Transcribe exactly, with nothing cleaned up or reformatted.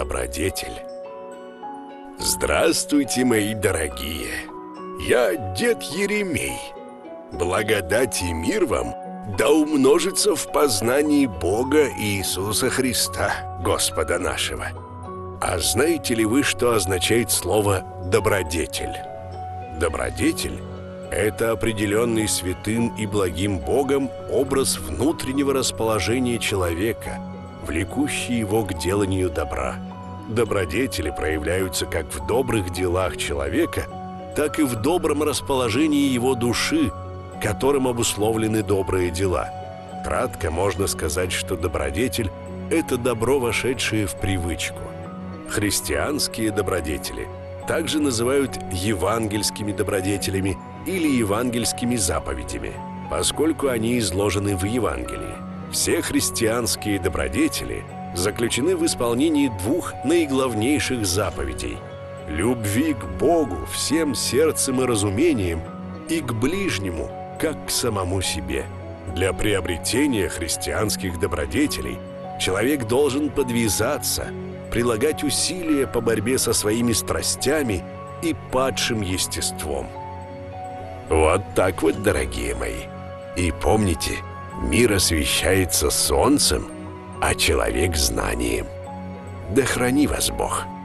добродетель. Здравствуйте, мои дорогие! Я дед Еремей. Благодать и мир вам да умножится в познании Бога Иисуса Христа, Господа нашего. А знаете ли вы, что означает слово «добродетель»? Добродетель – это определенный святым и благим Богом образ внутреннего расположения человека, влекущий его к деланию добра. Добродетели проявляются как в добрых делах человека, так и в добром расположении его души, которым обусловлены добрые дела. Кратко можно сказать, что добродетель – это добро, вошедшее в привычку. Христианские добродетели также называют евангельскими добродетелями или евангельскими заповедями, поскольку они изложены в Евангелии. Все христианские добродетели заключены в исполнении двух наиглавнейших заповедей – любви к Богу всем сердцем и разумением и к ближнему, как к самому себе. Для приобретения христианских добродетелей человек должен подвязаться, прилагать усилия по борьбе со своими страстями и падшим естеством. Вот так вот, дорогие мои. И помните, мир освещается солнцем, а человек знанием. Да храни вас Бог!